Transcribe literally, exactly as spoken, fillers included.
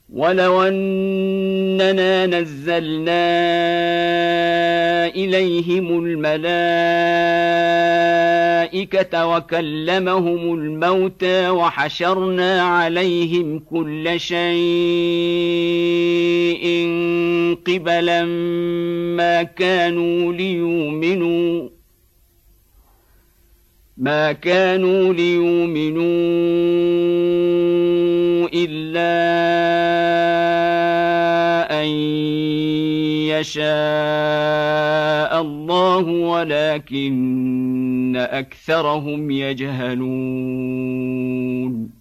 ولو أننا نزلنا إليهم الملائكة وكلمهم الموتى وحشرنا عليهم كل شيء قبلا ما كانوا ليؤمنوا ما كانوا ليؤمنوا إلا أن يشاء الله ولكن أكثرهم يجهلون